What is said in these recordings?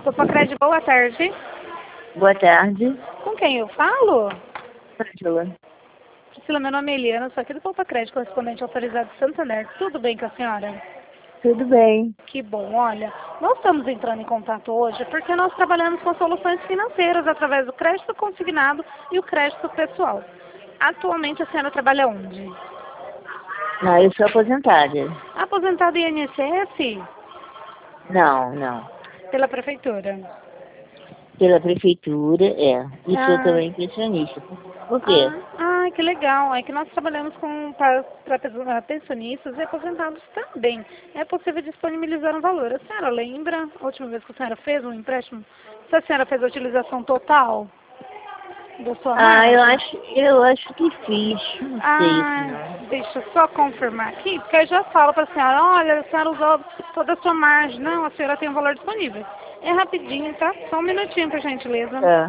Sofocred, boa tarde. Boa tarde. Com quem eu falo? Priscila. Priscila, meu nome é Eliana, sou aqui do Sofocred, correspondente autorizado de Santander. Tudo bem com a senhora? Tudo bem. Que bom, olha, nós estamos entrando em contato hoje porque nós trabalhamos com soluções financeiras através do crédito consignado e o crédito pessoal. Atualmente a senhora trabalha onde? Não, eu sou aposentada. Aposentada em INSS? Não. Pela prefeitura. Pela prefeitura, é. E sou Ah, também pensionista. Por quê? que legal. É que nós trabalhamos para pensionistas e aposentados também. É possível disponibilizar um valor. A senhora lembra a última vez que a senhora fez um empréstimo? Se a senhora fez a utilização total da sua margem? Eu acho que fiz. Não sei se não. Deixa eu só confirmar aqui, porque eu já falo para a senhora, olha, a senhora usou toda a sua margem. Não, a senhora tem um valor disponível. É rapidinho, tá? Só um minutinho, por gentileza. Tá.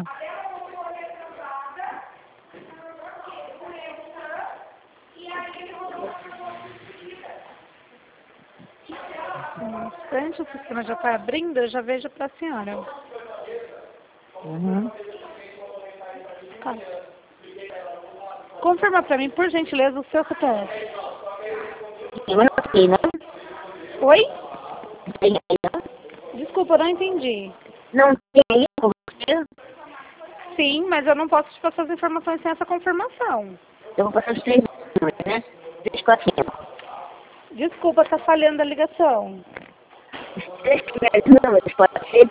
Um instante, o sistema já está abrindo, eu já vejo para a senhora. Uhum. Tá. Confirma para mim, por gentileza, o seu CPF. Eu não sei, né? Oi? Tem aí, né? Desculpa, eu não entendi. Não tem aí com você? Sim, mas eu não posso te passar as informações sem essa confirmação. Eu vou passar os 3 números, né? 3, 4, 5. Desculpa, está falhando a ligação. Os 3 primeiros números, pode ser?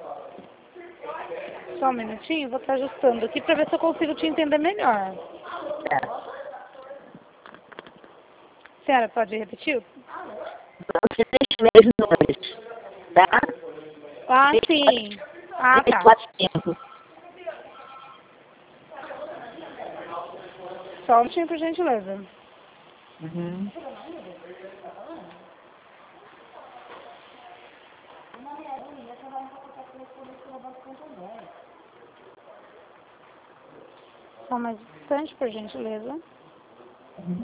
Só um minutinho, vou estar ajustando aqui para ver se eu consigo te entender melhor. Tá. Senhora, pode repetir? Vão ser 3 primeiros números, tá? Sim. 3, Tá. 4, 5. Só um minutinho, por gentileza. Uhum. Só mais um instante, por gentileza. Uhum.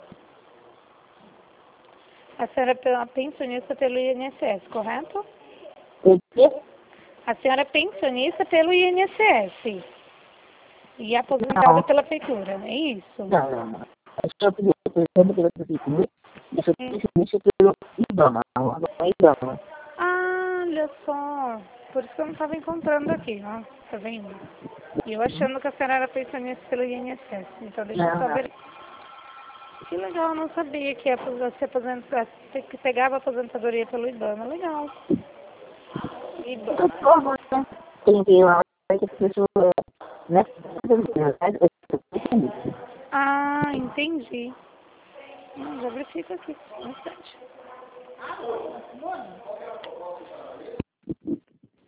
A senhora é pensionista pelo INSS, correto? O quê? A senhora é pensionista pelo INSS e aposentada Não. pela prefeitura, é isso? Não. Eu sou aposentado pela prefeitura e sou pensionista pelo IBAMA. O IBAMA. Olha só. Por isso que eu não estava encontrando aqui, ó. Tá vendo? E eu achando que a senhora era pensionista pelo INSS. Então deixa eu só Não. ver. Que legal, eu não sabia que que pegava a aposentadoria pelo IBAMA. Legal. Eu IBAMA. sou, né? Tem uma hora que a pessoa, né? Eu sou pensionista. Entendi. Já verifico aqui. Um instante.